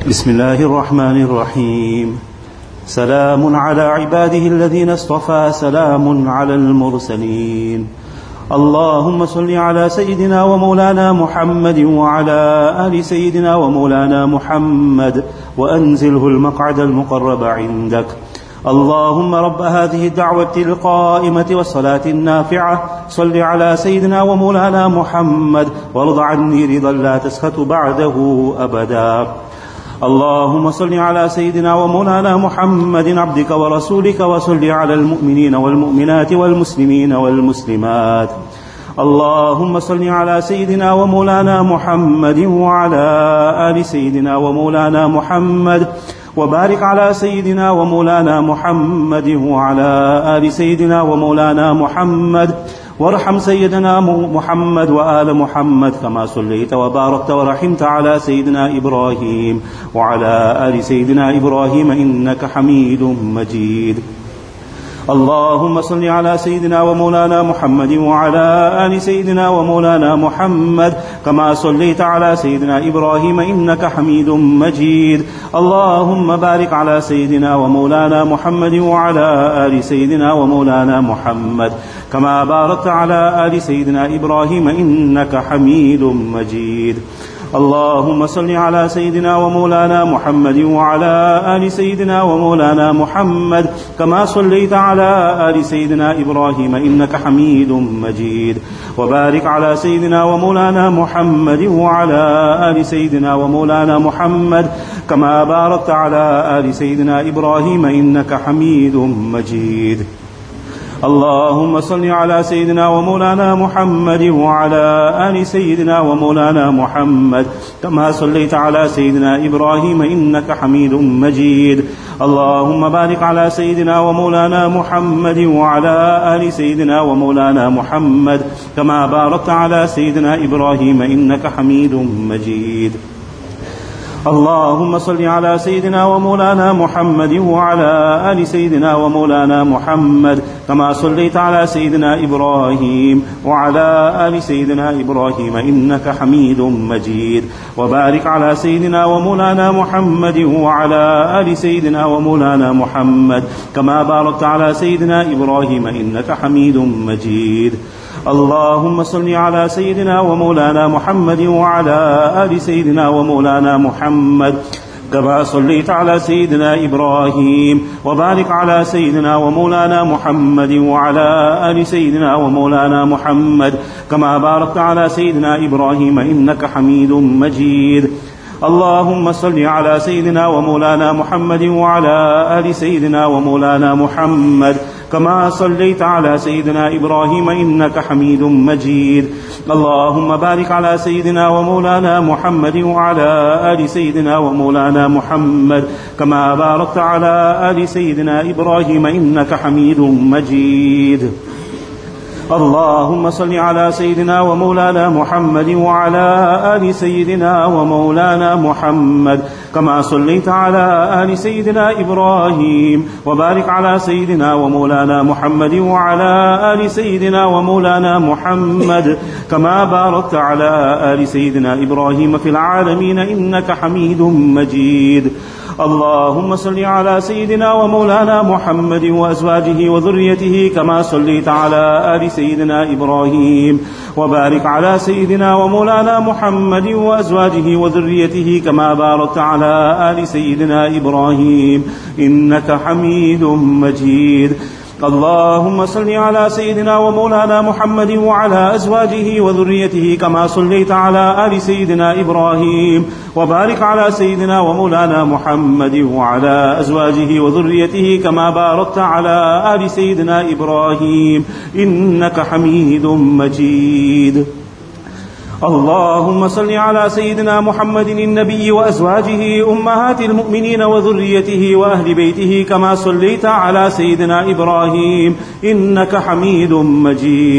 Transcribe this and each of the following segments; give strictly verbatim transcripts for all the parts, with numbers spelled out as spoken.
بسم الله الرحمن الرحيم. سلام على عباده الذين اصطفى، سلام على المرسلين. اللهم صل على سيدنا ومولانا محمد وعلى آل سيدنا ومولانا محمد وأنزله المقعد المقرب عندك. اللهم رب هذه الدعوة القائمة والصلاة النافعة، صل على سيدنا ومولانا محمد وارض عني رضا لا تسخط بعده أبدا. اللهم صل على سيدنا ومولانا محمد عبدك ورسولك، وصل على المؤمنين والمؤمنات والمسلمين والمسلمات. اللهم صل على سيدنا ومولانا محمد وعلى آل سيدنا ومولانا محمد، وبارك على سيدنا ومولانا محمد وعلى آل سيدنا ومولانا محمد، وارحم سيدنا محمد وآل محمد كما صليت وباركت ورحمت على سيدنا إبراهيم وعلى آل سيدنا إبراهيم إنك حميد مجيد. اللهم صل على سيدنا ومولانا محمد وعلى آل سيدنا ومولانا محمد كما صليت على سيدنا إبراهيم إنك حميد مجيد. اللهم بارك على سيدنا ومولانا محمد وعلى آل سيدنا ومولانا محمد كما باركت على آل سيدنا إبراهيم إنك حميد مجيد. اللهم صل على سيدنا ومولانا محمد وعلى آل سيدنا ومولانا محمد كما صليت على آل سيدنا إبراهيم إنك حميد مجيد. وبارك على سيدنا ومولانا محمد وعلى آل سيدنا ومولانا محمد كما باركت على آل سيدنا إبراهيم إنك حميد مجيد. اللهم صل على سيدنا ومولانا محمد وعلى آل سيدنا ومولانا محمد كما صليت على سيدنا إبراهيم إنك حميد مجيد. اللهم بارك على سيدنا ومولانا محمد وعلى آل سيدنا ومولانا محمد كما باركت على سيدنا إبراهيم إنك حميد مجيد. اللهم صل على سيدنا ومولانا محمد وعلى آل سيدنا ومولانا محمد كما صليت على سيدنا إبراهيم وعلى آل سيدنا إبراهيم إنك حميد مجيد. وبارك على سيدنا ومولانا محمد وعلى آل سيدنا ومولانا محمد كما باركت على سيدنا إبراهيم إنك حميد مجيد. اللهم صل على سيدنا ومولانا محمد وعلى آل سيدنا ومولانا محمد كما صليت على سيدنا إبراهيم، وبارك على سيدنا ومولانا محمد وعلى آل سيدنا ومولانا محمد كما باركت على سيدنا إبراهيم إنك حميد مجيد. اللهم صل على سيدنا ومولانا محمد وعلى آل سيدنا ومولانا محمد كما صليت على سيدنا إبراهيم إنك حميد مجيد. اللهم بارك على سيدنا ومولانا محمد وعلى آل سيدنا ومولانا محمد كما باركت على آل سيدنا إبراهيم إنك حميد مجيد. اللهم صل على سيدنا ومولانا محمد وعلى آل سيدنا ومولانا محمد كما صليت على آل سيدنا إبراهيم، وبارك على سيدنا ومولانا محمد وعلى آل سيدنا ومولانا محمد كما باركت على آل سيدنا إبراهيم في العالمين إنك حميد مجيد. اللهم صل على سيدنا ومولانا محمد وأزواجه وذريته كما صليت على آل سيدنا إبراهيم، وبارك على سيدنا ومولانا محمد وأزواجه وذريته كما باركت على آل سيدنا إبراهيم إنك حميد مجيد. اللهم صل على سيدنا ومولانا محمد وعلى أزواجه وذريته كما صليت على آل سيدنا إبراهيم، وبارك على سيدنا ومولانا محمد وعلى أزواجه وذريته كما باركت على آل سيدنا إبراهيم إنك حميد مجيد. اللهم صل على سيدنا محمد النبي وأزواجه أمهات المؤمنين وذريته وأهل بيته كما صليت على سيدنا إبراهيم إنك حميد مجيد.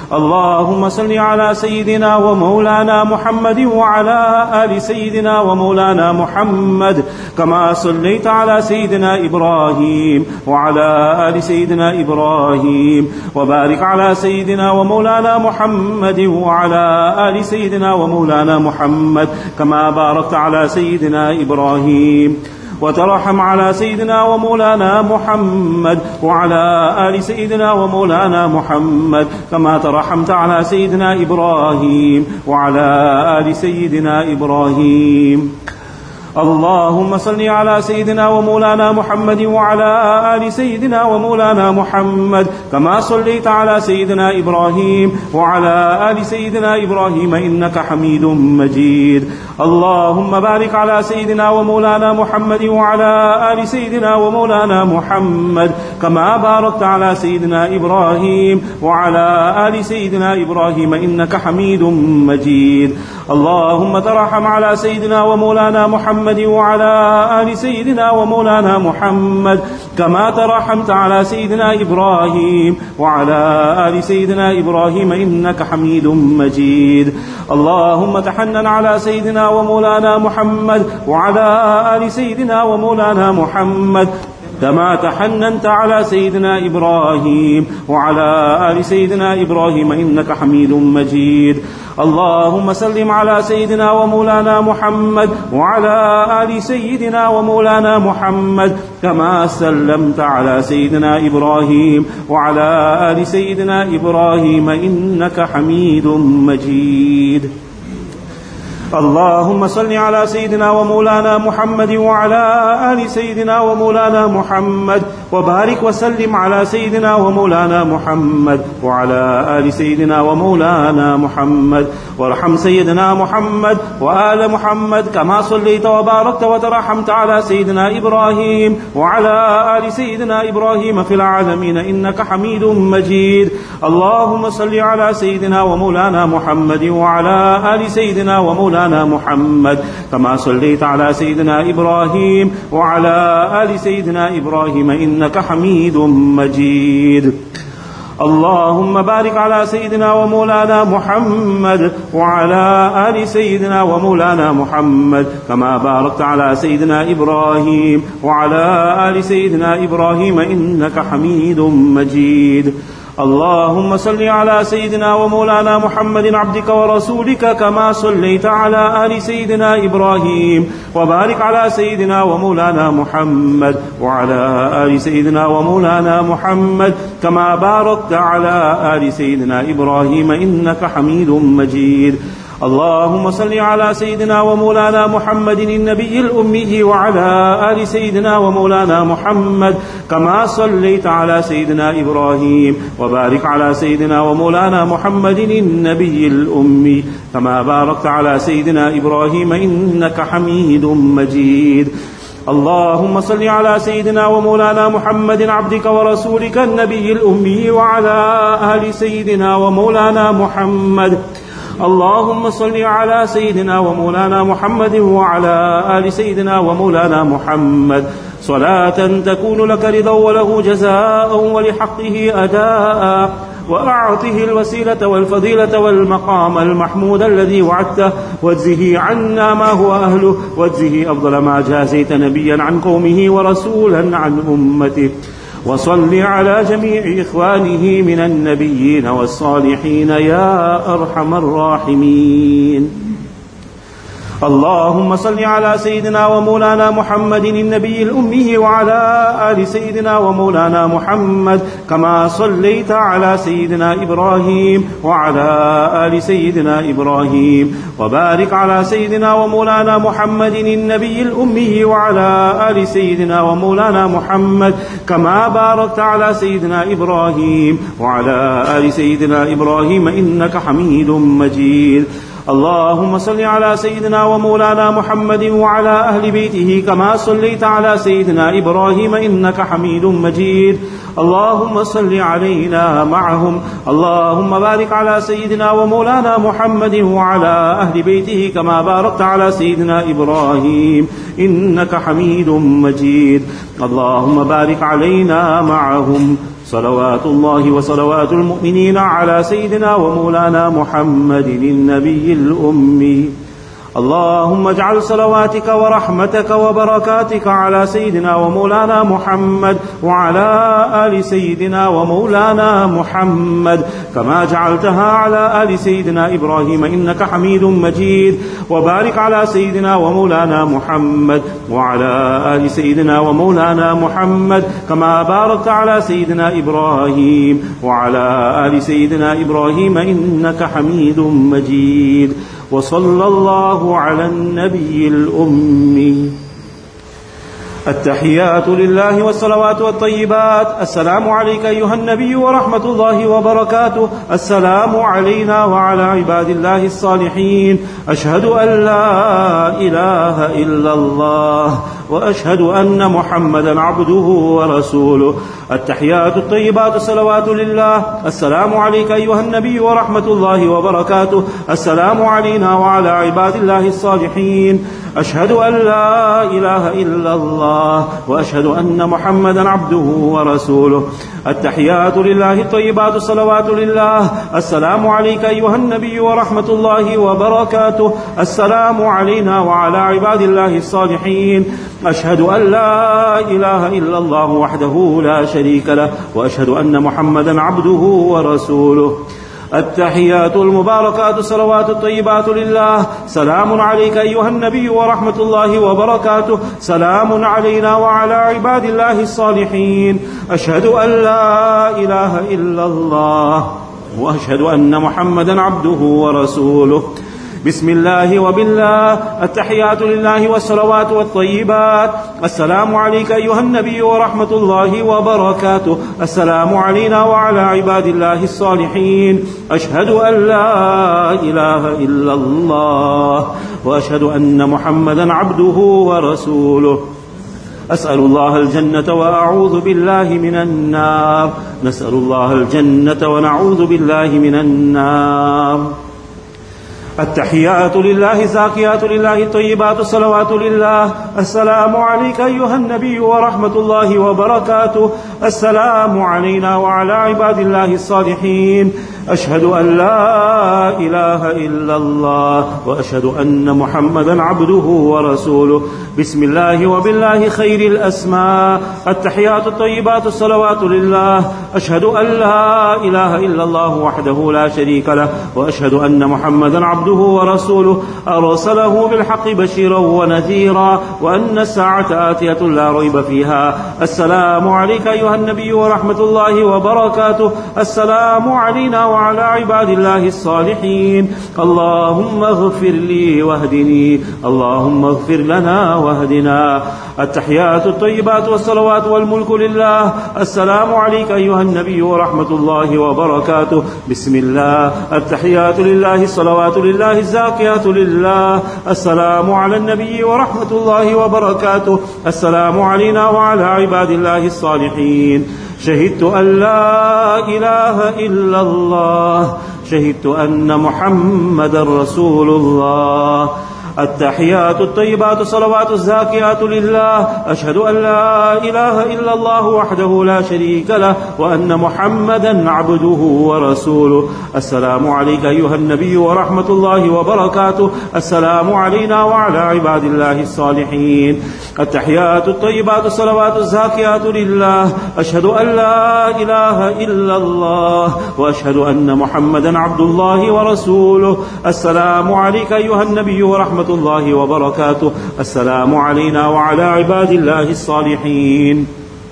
اللهم صل على سيدنا ومولانا محمد وعلى آل سيدنا ومولانا محمد كما صليت على سيدنا إبراهيم وعلى آل سيدنا إبراهيم وبارك على سيدنا ومولانا محمد وعلى آل سيدنا ومولانا محمد كما باركت على سيدنا إبراهيم وترحم على سيدنا ومولانا محمد وعلى آل سيدنا ومولانا محمد كما ترحمت على سيدنا إبراهيم وعلى آل سيدنا إبراهيم. اللهم صل على سيدنا ومولانا محمد وعلى آل سيدنا ومولانا محمد كما صليت على سيدنا إبراهيم وعلى آل سيدنا إبراهيم إنك حميد مجيد. اللهم بارك على سيدنا ومولانا محمد وعلى آل سيدنا ومولانا محمد كما باركت على سيدنا إبراهيم وعلى آل سيدنا إبراهيم إنك حميد مجيد. اللهم ترحم على سيدنا ومولانا محمد وعلى آل سيدنا ومولانا محمد كما ترحمت على سيدنا إبراهيم وعلى آل سيدنا إبراهيم إنك حميد مجيد. اللهم تحنن على سيدنا ومولانا محمد وعلى آل سيدنا ومولانا محمد كما تحننت على سيدنا إبراهيم وعلى آل سيدنا إبراهيم إنك حميد مجيد. اللهم سلم على سيدنا ومولانا محمد وعلى آل سيدنا ومولانا محمد كما سلمت على سيدنا إبراهيم وعلى آل سيدنا إبراهيم إنك حميد مجيد. اللهم صل على سيدنا ومولانا محمد وعلى آل سيدنا ومولانا محمد وبارك وسلم على سيدنا ومولانا محمد وعلى آل سيدنا ومولانا محمد وارحم سيدنا محمد وآل محمد كما صليت وباركت وترحمت على سيدنا إبراهيم وعلى آل سيدنا إبراهيم في العالمين إنك حميد مجيد. اللهم صل على سيدنا ومولانا محمد وعلى آل سيدنا ومولانا محمد كما صليت على سيدنا إبراهيم وعلى آل سيدنا إبراهيم إنك حميد مجيد. اللهم بارك على سيدنا ومولانا محمد وعلى آل سيدنا ومولانا محمد كما باركت على سيدنا إبراهيم وعلى آل سيدنا إبراهيم إنك حميد مجيد. اللهم صل على سيدنا ومولانا محمد عبدك ورسولك كما صليت على آل سيدنا إبراهيم وبارك على سيدنا ومولانا محمد وعلى آل سيدنا ومولانا محمد كما باركت على آل سيدنا إبراهيم إنك حميد مجيد. اللهم صل على سيدنا ومولانا محمد النبي الأمي وعلى آل سيدنا ومولانا محمد كما صليت على سيدنا إبراهيم وبارك على سيدنا ومولانا محمد النبي الأمي كما باركت على سيدنا إبراهيم إنك حميد مجيد. اللهم صل على سيدنا ومولانا محمد عبدك ورسولك النبي الأمي وعلى آل سيدنا ومولانا محمد. اللهم صل على سيدنا ومولانا محمد وعلى آل سيدنا ومولانا محمد صلاة تكون لك رضا وله جزاء ولحقه أداء وأعطه الوسيلة والفضيلة والمقام المحمود الذي وعدته واجزه عنا ما هو أهله واجزه أفضل ما جازيت نبيا عن قومه ورسولا عن أمته. وصل على جميع إخوانه من النبيين والصالحين يا أرحم الراحمين. اللهم صل على سيدنا ومولانا محمد النبي الأمي وعلى آل سيدنا ومولانا محمد كما صليت على سيدنا إبراهيم وعلى آل سيدنا إبراهيم وبارك على سيدنا ومولانا محمد النبي الأمي وعلى آل سيدنا ومولانا محمد كما باركت على سيدنا إبراهيم وعلى آل سيدنا إبراهيم إنك حميد مجيد. اللهم صل على سيدنا ومولانا محمد وعلى أهل بيته كما صليت على سيدنا إبراهيم إنك حميد مجيد. اللهم صل علينا معهم. اللهم بارك على سيدنا ومولانا محمد وعلى أهل بيته كما باركت على سيدنا إبراهيم إنك حميد مجيد. اللهم بارك علينا معهم صلوات الله وصلوات المؤمنين على سيدنا ومولانا محمد النبي الأمي. اللهم اجعل صلواتك ورحمتك وبركاتك على سيدنا ومولانا محمد وعلى آل سيدنا ومولانا محمد كما جعلتها على آل سيدنا إبراهيم إنك حميد مجيد. وبارك على سيدنا ومولانا محمد وعلى آل سيدنا ومولانا محمد كما باركت على سيدنا إبراهيم وعلى آل سيدنا إبراهيم إنك حميد مجيد. وصلى الله على النبي الأمي. التحيات لله والصلوات والطيبات. السلام عليك أيها النبي ورحمة الله وبركاته. السلام علينا وعلى عباد الله الصالحين. أشهد أن لا إله إلا الله وأشهد أن محمدا عبده ورسوله. التحيات الطيبات الصلوات لله. السلام عليك أيها النبي ورحمة الله وبركاته. السلام علينا وعلى عباد الله الصالحين. أشهد أن لا إله إلا الله وأشهد أن محمدا عبده ورسوله. التحيات لله الطيبات الصلوات لله. السلام عليك أيها النبي ورحمة الله وبركاته. السلام علينا وعلى عباد الله الصالحين. أشهد أن لا إله إلا الله وحده لا شريك له وأشهد أن محمدا عبده ورسوله. التحيات المباركات الصلوات الطيبات لله. سلام عليك أيها النبي ورحمة الله وبركاته. سلام علينا وعلى عباد الله الصالحين. أشهد أن لا إله إلا الله وأشهد أن محمدا عبده ورسوله. بسم الله وبالله. التحيات لله والصلوات والطيبات. السلام عليك أيها النبي ورحمة الله وبركاته. السلام علينا وعلى عباد الله الصالحين. أشهد أن لا إله إلا الله وأشهد أن محمدا عبده ورسوله. أسأل الله الجنة وأعوذ بالله من النار. نسأل الله الجنة ونعوذ بالله من النار. التحيات لله زاكيات لله الطيبات الصلوات لله. السلام عليك أيها النبي ورحمة الله وبركاته. السلام علينا وعلى عباد الله الصالحين. أشهد أن لا إله إلا الله وأشهد أن محمدا عبده ورسوله. بسم الله وبالله خير الأسماء. التحيات الطيبات الصلوات لله. أشهد أن لا إله إلا الله وحده لا شريك له وأشهد أن محمدا عبده ورسوله. أرسله بالحق بشيرا ونذيرا وأن الساعة آتية لا ريب فيها. السلام عليك أيها النبي ورحمة الله وبركاته. السلام علينا وعلى عباد الله الصالحين. اللهم اغفر لي واهدني. اللهم اغفر لنا واهدنا. التحيات الطيبات والصلوات والملك لله. السلام عليك أيها النبي ورحمة الله وبركاته. بسم الله. التحيات لله الصلوات لله الزاكيات لله. السلام على النبي ورحمة الله وبركاته. السلام علينا وعلى عباد الله الصالحين. شهدت أن لا إله إلا الله. شهدت أن محمدا رسول الله. التحيات الطيبات الصلوات الزاكيات لله. أشهد أن لا إله إلا الله وحده لا شريك له وأن محمدا عبده ورسوله. السلام عليك أيها النبي ورحمة الله وبركاته. السلام علينا وعلى عباد الله الصالحين. التحيات الطيبات الصلوات الزاكيات لله. أشهد أن لا إله إلا الله وأشهد أن محمدا عبد الله ورسوله. السلام عليك أيها النبي ورحمة الله وبركاته. السلام علينا وعلى عباد الله الصالحين.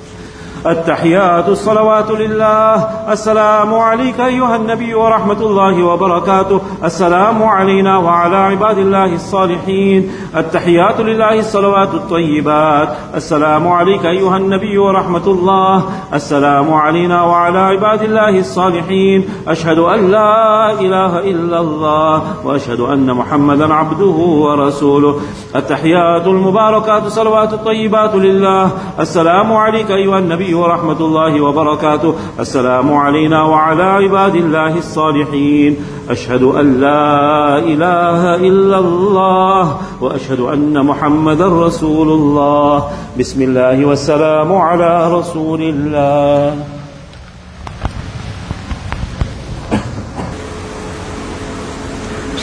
التحيات الصلوات لله. السلام عليك أيها النبي ورحمة الله وبركاته. السلام علينا وعلى عباد الله الصالحين. التحيات لله الصلوات الطيبات. السلام عليك أيها النبي ورحمة الله. السلام علينا وعلى عباد الله الصالحين. أشهد أن لا إله إلا الله وأشهد أن محمدا عبده ورسوله. التحيات المباركات الصلوات الطيبات لله. السلام عليك أيها النبي ورحمة الله وبركاته. السلام علينا وعلى عباد الله الصالحين. أشهد أن لا إله إلا الله وأشهد أن محمدا رسول الله. بسم الله والسلام على رسول الله.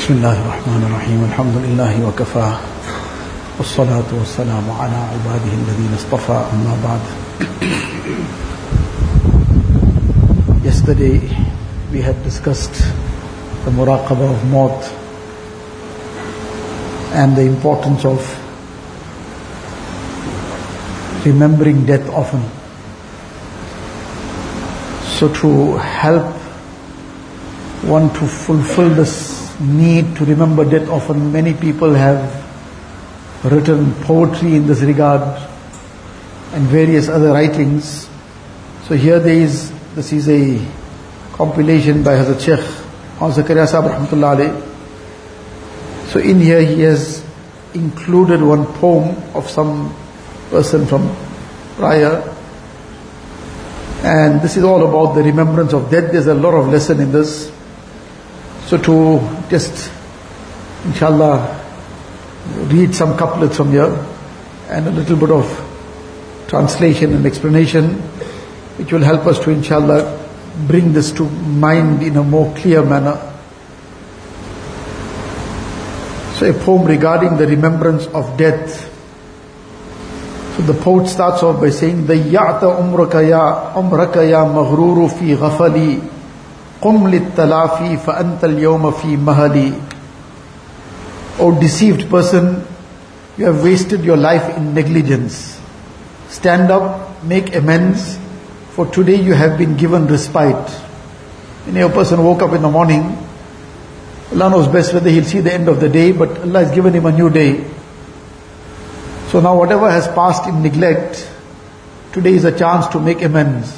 بسم الله الرحمن الرحيم الحمد لله وكفى والصلاة والسلام على عباده الذين اصطفى أما بعد. Yesterday we had discussed the muraqabah of maut and the importance of remembering death often. So to help one to fulfill this need to remember death often, many people have written poetry in this regard and various other writings. So here there is, this is a compilation by Hazrat Sheikh Zakaria Sahib Rahmatullah Alayh. So in here he has included one poem of some person from prior, and this is all about the remembrance of death. There's a lot of lesson in this. So to just, inshallah, read some couplets from here and a little bit of translation and explanation, which will help us to, inshallah, bring this to mind in a more clear manner. So a poem regarding the remembrance of death. So the poet starts off by saying, ضَيَّعْتَ عُمْرَكَ يَا عُمْرَكَ يَا مَغْرُورُ فِي غَفَلِي قُمْ لِلتَّلَافِي فَأَنْتَ الْيَوْمَ فِي مَهَلِي. O deceived person, you have wasted your life in negligence. Stand up, make amends, for today you have been given respite. You know, a person woke up in the morning, Allah knows best whether he'll see the end of the day, but Allah has given him a new day. So now whatever has passed in neglect, today is a chance to make amends.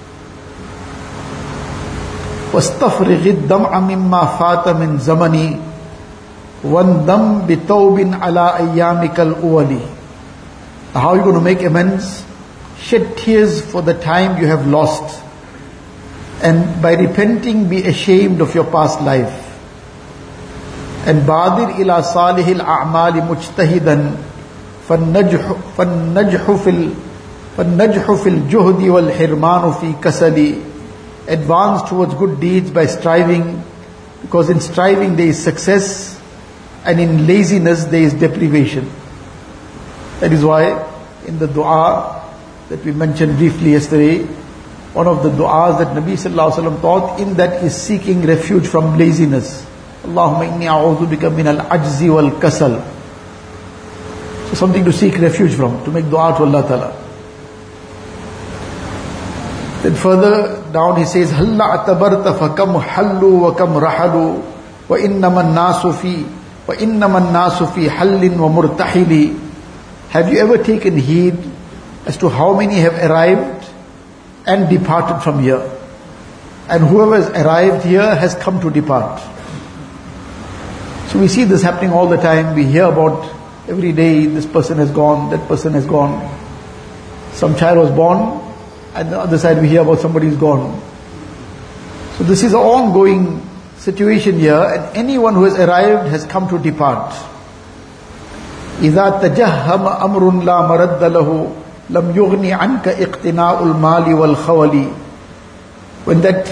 وَاسْتَفْرِغِ الدَّمْعَ مِمَّا فَاتَ مِنْ زَمَنِي وَانْدَمْ بِتَوْبٍ عَلَىٰ أَيَّامِكَ الْأُوَلِ. How are you going to make amends? Shed tears for the time you have lost, and by repenting be ashamed of your past life. And بَادِرْ إِلَىٰ صَالِحِ الْأَعْمَالِ مُجْتَهِدًا فَالنَّجْحُ فَالنَّجْحُ فِي فَالنَّجْحُ فِي الْجُهْدِ وَالْحِرْمَانُ فِي كَسَلِ. Advance towards good deeds by striving, because in striving there is success, and in laziness there is deprivation. That is why in the dua that we mentioned briefly yesterday, one of the du'as that Nabi Sallallahu Alaihi Wasallam taught, in that is seeking refuge from laziness. Allahumma inni a'udhu bika min al-ajzi wal-kasal. So something to seek refuge from, to make dua to Allah Ta'ala. Then further down he says, Halla atabarta fakam hallu wa kam rahalu wa innama an-nasu fi wa innama an-nasu fi hallin wa murtahili. Have you ever taken heed as to how many have arrived and departed from here? And whoever has arrived here has come to depart. So we see this happening all the time. We hear about every day, this person has gone, that person has gone. Some child was born, and the other side we hear about somebody who's gone. So this is an ongoing situation here, and anyone who has arrived has come to depart. إِذَا تَجَهَّمَ أَمْرٌ لَا مَرَدَّ لَهُ لَمْ يُغْنِ عَنْكَ إِقْتِنَاءُ الْمَالِ وَالْخَوَلِ. When that,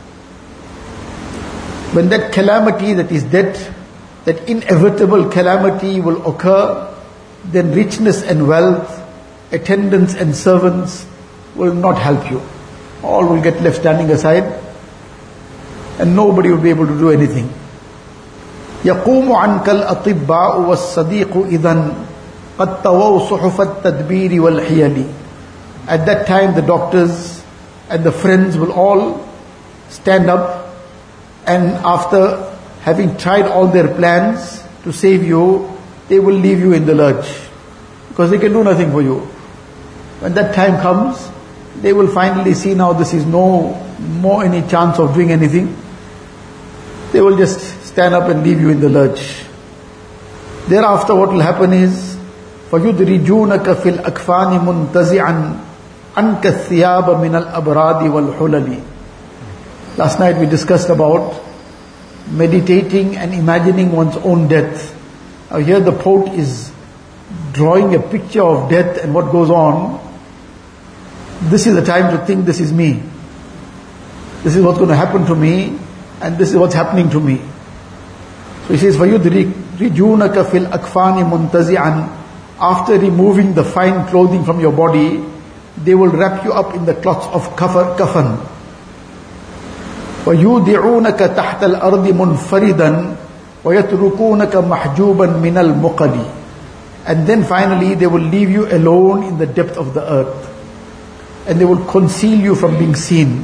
when that calamity that is death, that inevitable calamity will occur, then richness and wealth, attendants and servants will not help you. All will get left standing aside, and nobody will be able to do anything. يَقُومُ عَنْكَ الْأَطِبَّاءُ وَالصَّدِيقُ إِذًا قَدْ تَوَوْا صُحُفَ التَّدْبِيرِ وَالْحِيَلِ. At that time the doctors and the friends will all stand up, and after having tried all their plans to save you, they will leave you in the lurch, because they can do nothing for you. When that time comes, they will finally see now this is no more any chance of doing anything. They will just stand up and leave you in the lurch. Thereafter what will happen is, فَيُدْرِجُونَكَ فِي الْأَكْفَانِ مُنْتَزِعًا عَنْكَ الثِّيَابَ مِنَ الْأَبْرَادِ وَالْحُلَلِ. Last night we discussed about meditating and imagining one's own death. Now here the poet is drawing a picture of death and what goes on. This is the time to think, this is me. This is what's going to happen to me, and this is what's happening to me. So So he says, وَيُدْرِجُونَكَ فِي الْأَكْفَانِ مُنْتَزِعًا. After removing the fine clothing from your body, they will wrap you up in the cloths of kafan. وَيُودِعُونَكَ تَحْتَ الْأَرْضِ مُنْفَرِدًا وَيَتْرُكُونَكَ مَحْجُوبًا مِنَ الْمُقَلِ. And then finally they will leave you alone in the depth of the earth. And they will conceal you from being seen.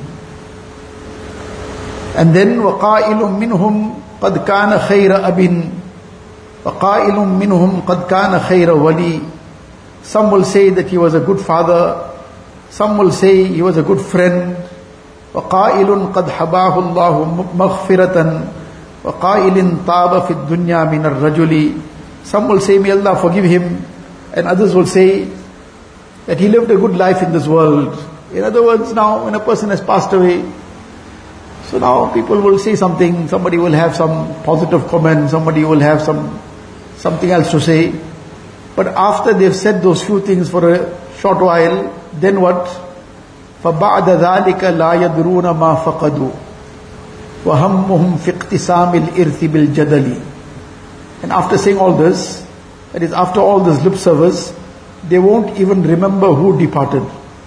And then وَقَائِلٌ مِّنْهُمْ قَدْ كَانَ خَيْرَ أَبٍ وَقَائِلٌ مِّنْهُمْ قَدْ كَانَ خَيْرَ وَلِي. Some will say that he was a good father. Some will say he was a good friend. وَقَائِلٌ قَدْ حَبَاهُ اللَّهُ مَغْفِرَةً وَقَائِلٍ طَابَ فِي الدُّنْيَا مِنَ الرَّجُلِ. Some will say, may Allah forgive him. And others will say that he lived a good life in this world. In other words, now when a person has passed away, so now people will say something, somebody will have some positive comment, somebody will have some something else to say. But after they've said those few things for a short while, then what? فَبَعْدَ ذَلِكَ لَا يَدْرُونَ مَا فَقَدُوا وَهَمُّهُمْ فِي اقْتِسَامِ الْإِرْثِ بِالْجَدَلِ. And after saying all this, that is after all this lip service, they won't even remember who departed.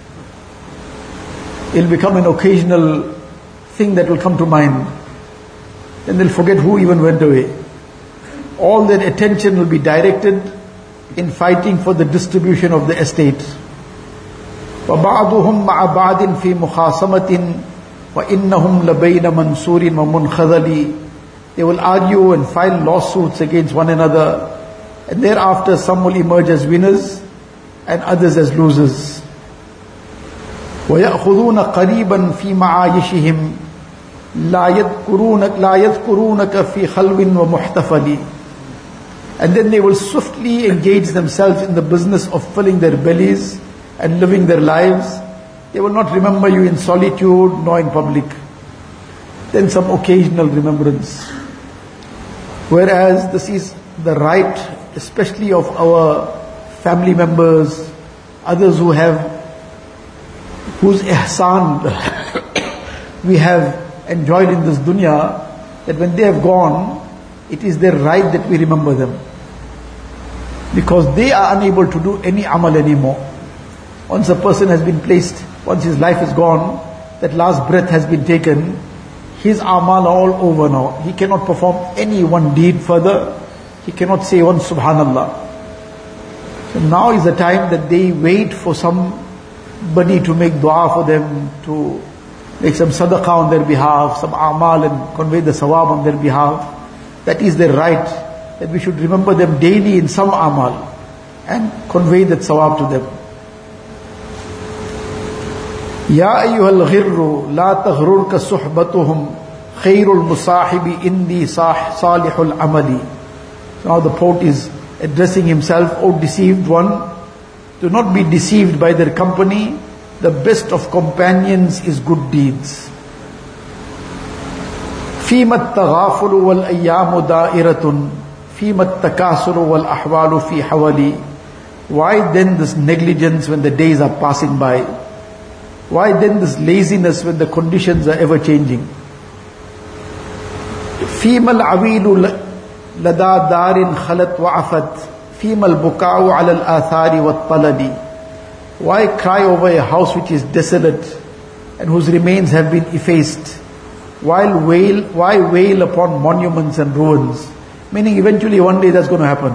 It'll become an occasional thing that will come to mind. Then they'll forget who even went away. All their attention will be directed in fighting for the distribution of the estate. وَبَعْضُهُمْ مَعَ بَعْضٍ فِي مُخَاصَمَةٍ وَإِنَّهُمْ لَبَيْنَ مَنْصُورٍ وَمُنْخَذَلٍ. They will argue and file lawsuits against one another, and thereafter some will emerge as winners and others as losers. وَيَأْخُذُونَ قَرِيبًا فِي مَعَايِشِهِمْ لَا يَذْكُرُونَكَ لَا يَذْكُرُونَكَ فِي خَلْوٍ وَمُحْتَفَلٍ. And then they will swiftly engage themselves in the business of filling their bellies and living their lives. They will not remember you in solitude nor in public. Then some occasional remembrance. Whereas this is the right, especially of our family members, others who have, whose ihsan we have enjoyed in this dunya, that when they have gone, it is their right that we remember them. Because they are unable to do any amal anymore. Once a person has been placed, once his life is gone, that last breath has been taken, his amal are all over now. He cannot perform any one deed further. He cannot say one subhanallah. So now is the time that they wait for somebody to make dua for them, to make some sadaqah on their behalf, some amal, and convey the sawab on their behalf. That is their right, that we should remember them daily in some amal and convey that sawab to them. يا أيها الغر لا تغررك صحبتهم خير المصاحب إني صالح العمل. Now the poet is addressing himself, O deceived one, do not be deceived by their company. The best of companions is good deeds. فيما التغافل والأيام دائرة فيما التكاسل والأحوال في حوالي. Why then this negligence when the days are passing by? Why then this laziness when the conditions are ever changing? فيما العويل لدى دار خلت وعفت فيما البكاء على الآثار والطلل. Why cry over a house which is desolate and whose remains have been effaced? While wail, why wail upon monuments and ruins? Meaning eventually one day that's going to happen.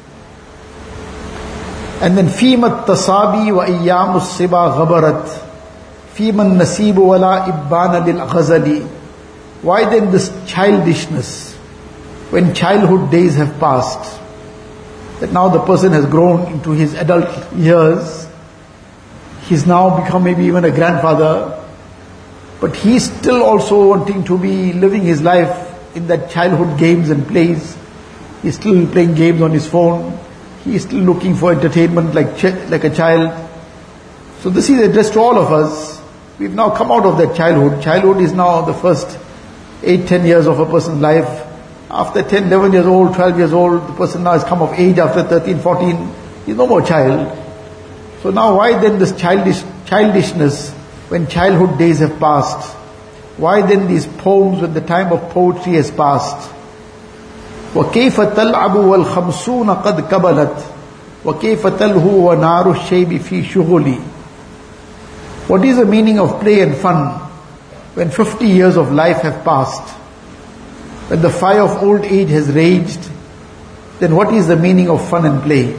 And then فيما التصابي وأيام الصبا غبرت فيما النسيب ولا إبان للغزل. Why then this childishness when childhood days have passed? That now the person has grown into his adult years. He's now become maybe even a grandfather. But he's still also wanting to be living his life in that childhood games and plays. He's still playing games on his phone. He's still looking for entertainment like ch- like a child. So this is addressed to all of us. We've now come out of that childhood. Childhood is now the first eight, ten years of a person's life. After ten, eleven years old, twelve years old, the person now has come of age after thirteen, fourteen. He's no more child. So now why then this childish childishness when childhood days have passed? Why then these poems when the time of poetry has passed? وَكَيْفَ تَلْعَبُ وَالْخَمْسُونَ قَدْ كَبَلَتْ وَكَيْفَ تَلْهُ وَنَارُ الشَّيْبِ فِي شُغُلِ. What is the meaning of play and fun when fifty years of life have passed? When the fire of old age has raged, then what is the meaning of fun and play?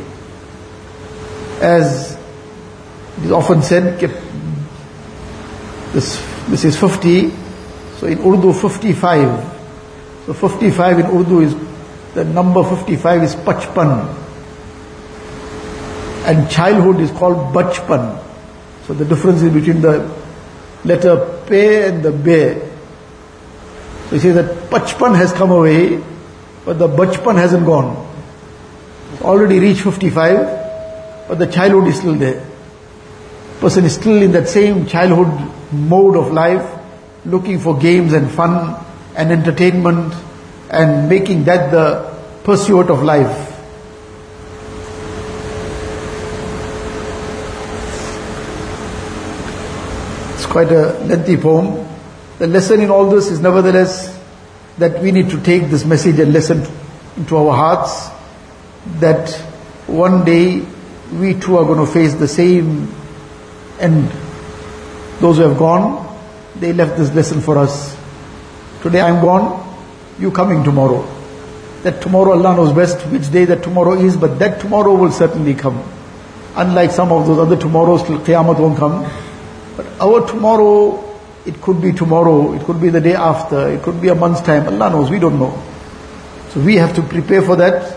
As it is often said, this, this is fifty, so in Urdu fifty-five. So fifty-five in Urdu is, the number fifty-five is Pachpan. And childhood is called Bachpan. So the difference is between the letter Pe and the Be. So you see that Pachpan has come away, but the Bachpan hasn't gone. It's already reached fifty-five, but the childhood is still there. Person is still in that same childhood mode of life, looking for games and fun and entertainment and making that the pursuit of life. It's quite a lengthy poem. The lesson in all this is nevertheless that we need to take this message and lesson into our hearts, that one day we too are going to face the same end. Those who have gone, they left this lesson for us. Today I'm gone, you coming tomorrow. That tomorrow Allah knows best which day that tomorrow is, but that tomorrow will certainly come. Unlike some of those other tomorrows, till Qiyamah won't come. But our tomorrow, it could be tomorrow, it could be the day after, it could be a month's time. Allah knows, we don't know. So we have to prepare for that.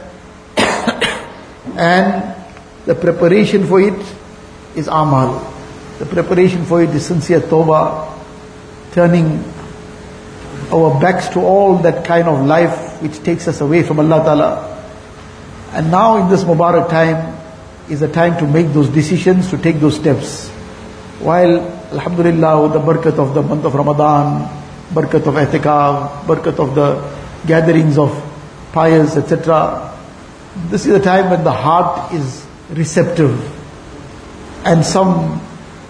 And the preparation for it is amal. The preparation for it is sincere tawbah, turning our backs to all that kind of life which takes us away from Allah Ta'ala. And now in this Mubarak time is the time to make those decisions, to take those steps. While Alhamdulillah, with the barakat of the month of Ramadan, barakat of i'tikaf, barakat of the gatherings of pious, et cetera, this is a time when the heart is receptive, and some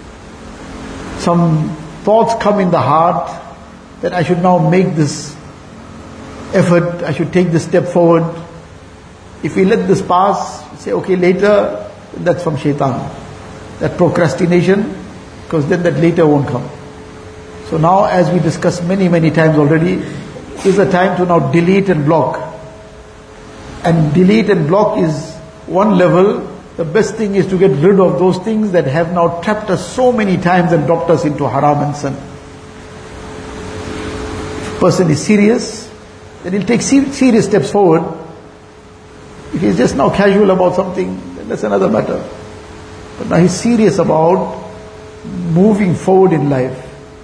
some thoughts come in the heart that I should now make this effort, I should take this step forward. If we let this pass, say okay later, that's from shaitan. That procrastination, because then that later won't come. So now, as we discussed many, many times already, is a time to now delete and block. And delete and block is one level. The best thing is to get rid of those things that have now trapped us so many times and dropped us into haram and sin. If a person is serious, then he'll take serious steps forward. If he's just now casual about something, then that's another matter. But now he's serious about moving forward in life.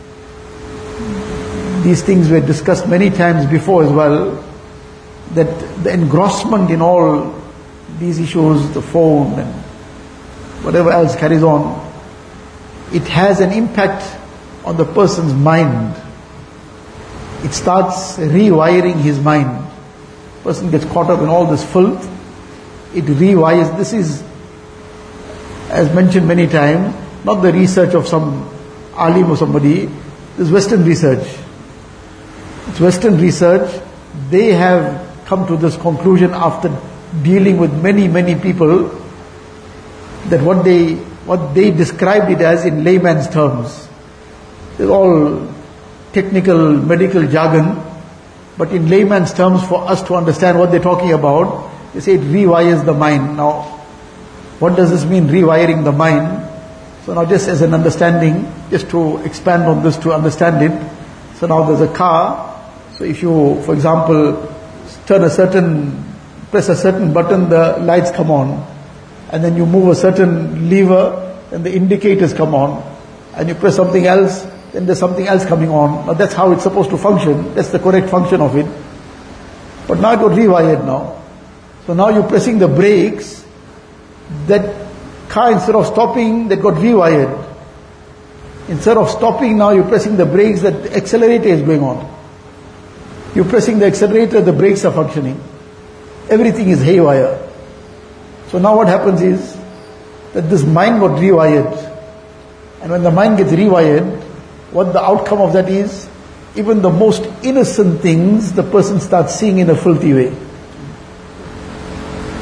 These things were discussed many times before as well, that the engrossment in all these issues, the phone and whatever else carries on, it has an impact on the person's mind. It starts rewiring his mind. Person gets caught up in all this filth, it rewires. This is, as mentioned many times, not the research of some alim or somebody, this is Western research. It's Western research. They have come to this conclusion after dealing with many, many people, that what they what they described it as in layman's terms. It's all technical, medical jargon, but in layman's terms for us to understand what they're talking about, they say it rewires the mind. Now, what does this mean, rewiring the mind? So now just as an understanding, just to expand on this, to understand it. So now there's a car. So if you, for example, turn a certain, press a certain button, the lights come on. And then you move a certain lever, and the indicators come on. And you press something else, then there's something else coming on. Now that's how it's supposed to function. That's the correct function of it. But now it got rewired now. So now you're pressing the brakes, that car, instead of stopping, that got rewired. Instead of stopping, now you're pressing the brakes, that the accelerator is going on. You're pressing the accelerator, the brakes are functioning. Everything is haywire. So now what happens is that this mind got rewired. And when the mind gets rewired, what the outcome of that is, even the most innocent things, the person starts seeing in a filthy way.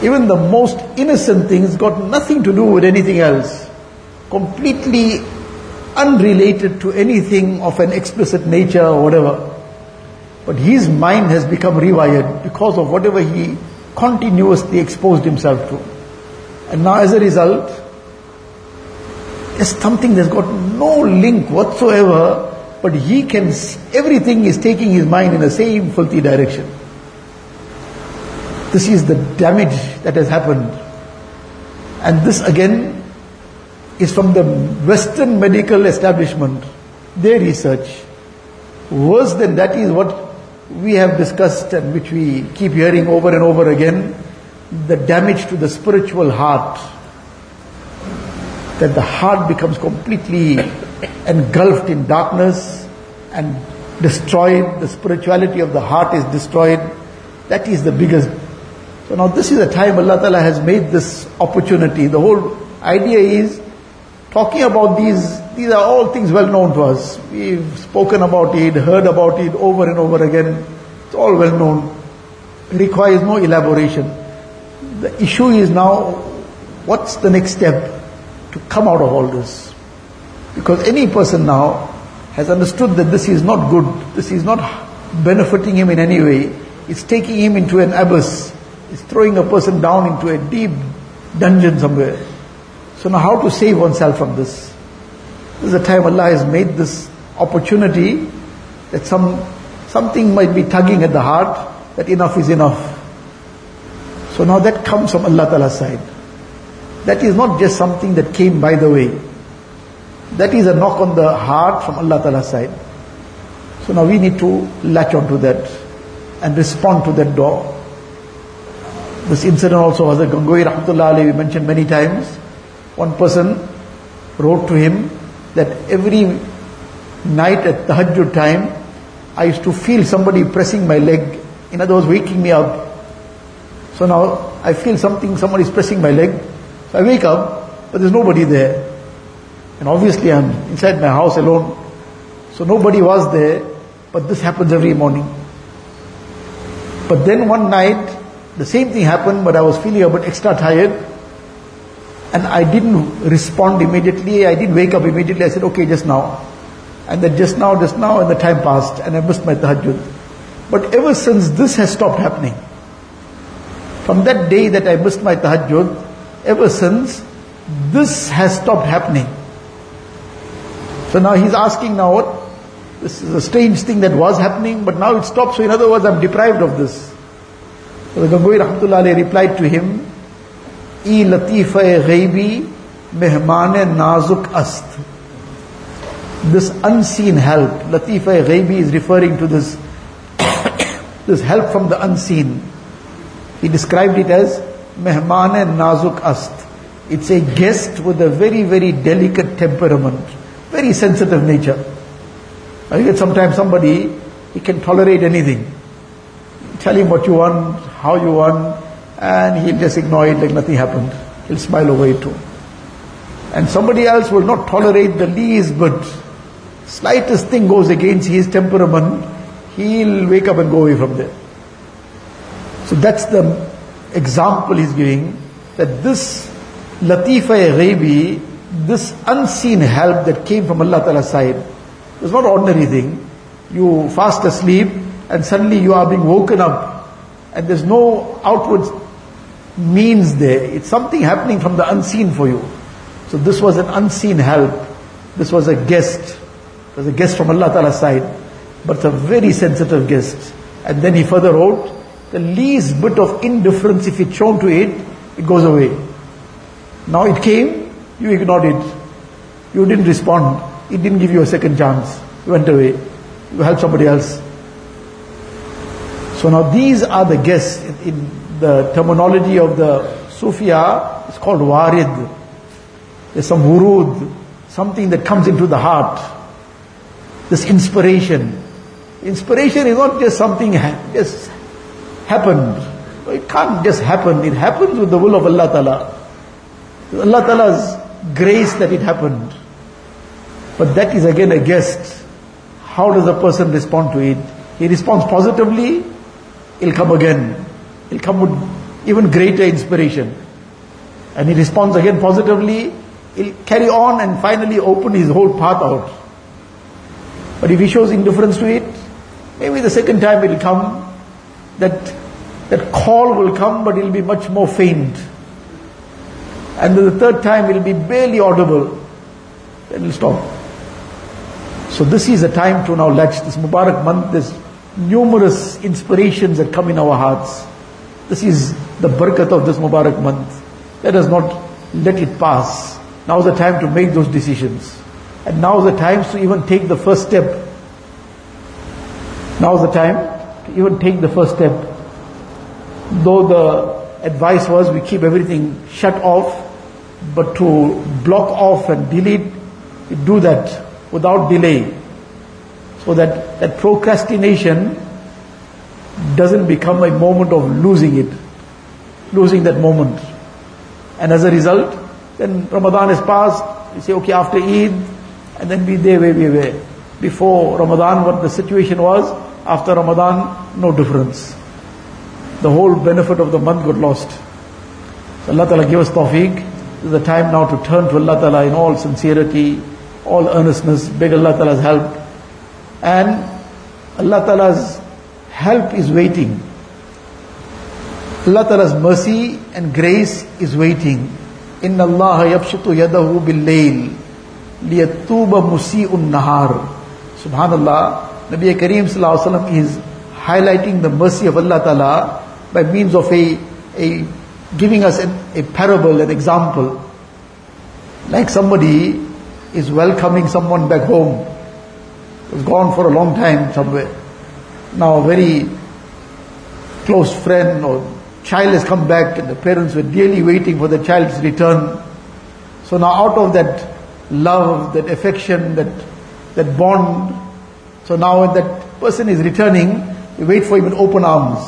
Even the most innocent things got nothing to do with anything else. Completely unrelated to anything of an explicit nature or whatever. But his mind has become rewired because of whatever he continuously exposed himself to. And now as a result, there's something that's got no link whatsoever, but he can see, everything is taking his mind in the same filthy direction. This is the damage that has happened. And this again is from the Western medical establishment, their research. Worse than that is what we have discussed and which we keep hearing over and over again, the damage to the spiritual heart. That the heart becomes completely engulfed in darkness and destroyed. The spirituality of the heart is destroyed. That is the biggest. So now this is a time Allah Ta'ala has made this opportunity. The whole idea is talking about these, these are all things well known to us. We've spoken about it, heard about it over and over again. It's all well known. It requires no elaboration. The issue is now, what's the next step to come out of all this? Because any person now has understood that this is not good, this is not benefiting him in any way. It's taking him into an abyss. It's throwing a person down into a deep dungeon somewhere. So now how to save oneself from this? This is the time Allah has made this opportunity that some something might be tugging at the heart, that enough is enough. So now that comes from Allah Ta'ala's side. That is not just something that came by the way. That is a knock on the heart from Allah Ta'ala's side. So now we need to latch onto that and respond to that door. This incident also was a Gangohi Rahmatullah Alayhi, we mentioned many times. One person wrote to him that every night at tahajjud time, I used to feel somebody pressing my leg. In other words, waking me up. So now I feel something, somebody is pressing my leg. So I wake up, but there's nobody there. And obviously I'm inside my house alone. So nobody was there, but this happens every morning. But then one night, the same thing happened, but I was feeling a bit extra tired. And I didn't respond immediately, I didn't wake up immediately, I said, okay, just now. And then just now, just now, and the time passed, and I missed my tahajjud. But ever since this has stopped happening, from that day that I missed my tahajjud, ever since, this has stopped happening. So now he's asking now what? This is a strange thing that was happening, but now it stops. So in other words, I'm deprived of this. So the Gangohi Rahmatullah Alayhi replied to him, E latifa-e ghaibi mehman-e nazuk ast. This unseen help, latifa-e ghaibi is referring to this, this help from the unseen. He described it as mehman-e nazuk ast. It's a guest with a very, very delicate temperament, very sensitive nature. You get sometimes somebody, he can tolerate anything. Tell him what you want, how you want, and he'll just ignore it like nothing happened. He'll smile over it too. And somebody else will not tolerate the least bit. Slightest thing goes against his temperament, he'll wake up and go away from there. So that's the example he's giving, that this latifa-e ghaibi, this unseen help that came from Allah Ta'ala's side, it's not ordinary thing. You fast asleep and suddenly you are being woken up and there's no outward means there. It's something happening from the unseen for you. So this was an unseen help. This was a guest. It was a guest from Allah Ta'ala's side. But it's a very sensitive guest. And then he further wrote, the least bit of indifference, if it's shown to it, it goes away. Now it came, you ignored it. You didn't respond. It didn't give you a second chance. You went away. You helped somebody else. So now these are the guests. In the terminology of the Sufia, it's called warid. There's some wurud, something that comes into the heart. This inspiration. Inspiration is not just something ha- just happened. It can't just happen. It happens with the will of Allah Ta'ala. It's Allah Ta'ala's grace that it happened. But that is again a guest. How does a person respond to it? He responds positively, it'll come again. It'll come with even greater inspiration. And he responds again positively, he'll carry on and finally open his whole path out. But if he shows indifference to it, maybe the second time it will come, that, that call will come, but it will be much more faint. And then the third time it will be barely audible. Then it will stop. So this is a time to now latch this Mubarak month. There's numerous inspirations that come in our hearts. This is the barakat of this Mubarak month. Let us not let it pass. Now is the time to make those decisions. And now is the time to even take the first step. Now is the time to even take the first step. Though the advice was we keep everything shut off, but to block off and delete, we do that without delay. So that, that procrastination doesn't become a moment of losing it. Losing that moment. And as a result, then Ramadan is passed, we say, okay, after Eid, and then be there where we were. Before Ramadan, what the situation was, after Ramadan, no difference. The whole benefit of the month got lost. So Allah Ta'ala give us tawfiq. This is the time now to turn to Allah Ta'ala in all sincerity, all earnestness, beg Allah Ta'ala's help. And Allah Ta'ala's help is waiting. Allah Ta'ala's mercy and grace is waiting. Inna Allah yabsutu yadahu bil layl liyatuba musi'un nahar. Subhanallah, Nabi Kareem Sallallahu Alaihi Wasallam is highlighting the mercy of Allah Ta'ala by means of a, a giving us an, a parable, an example. Like somebody is welcoming someone back home, who's gone for a long time somewhere. Now a very close friend or child has come back and the parents were dearly waiting for the child's return. So now out of that love, that affection, that that bond, so now when that person is returning, we wait for him in open arms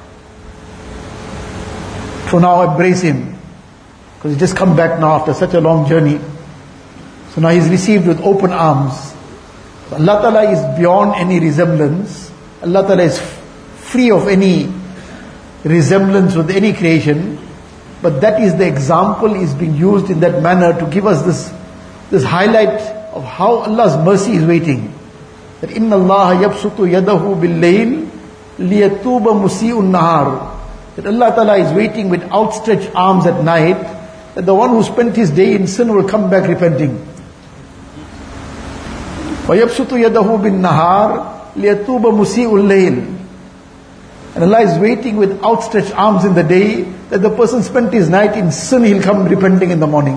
to now embrace him, because he's just come back now after such a long journey. So now he's received with open arms. So Allah Ta'ala is beyond any resemblance. Allah Ta'ala is free of any resemblance with any creation. But that is the example is being used in that manner to give us this, this highlight of how Allah's mercy is waiting. That inna Allah yabsutu yadahu bil layl liyatuba musi'un nahar. That Allah Ta'ala is waiting with outstretched arms at night, that the one who spent his day in sin will come back repenting. وَيَبْسُطُ يَدَهُ بِالنَّهَارِ لِيَتُوبَ مُسِيءُ اللَّيْلِ. And Allah is waiting with outstretched arms in the day, that the person spent his night in sin, he'll come repenting in the morning.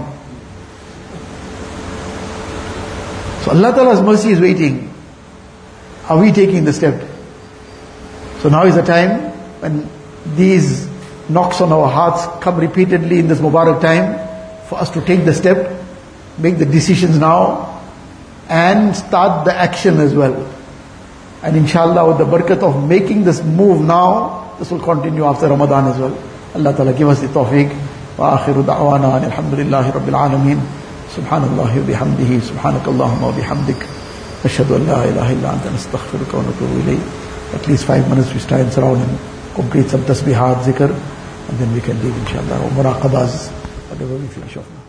So Allah Ta'ala's mercy is waiting. Are we taking the step? So now is the time when these knocks on our hearts come repeatedly in this Mubarak time, for us to take the step, make the decisions now, and start the action as well. And inshallah, with the barakat of making this move now, this will continue after Ramadan as well. Allah Ta'ala give us the tawfiq. Wa akhiru da'wana alhamdulillahi rabbil alameen. Subhanallahi wa bihamdihi. Subhanakallahumma wa bihamdik. Ashhadu an la ilaha illa anta nastaghfiruka wa natubu ilayk. At least five minutes we try and surround and complete some tasbihat, zikr, and then we can leave inshallah. Or muraqabas, whatever we finish off now.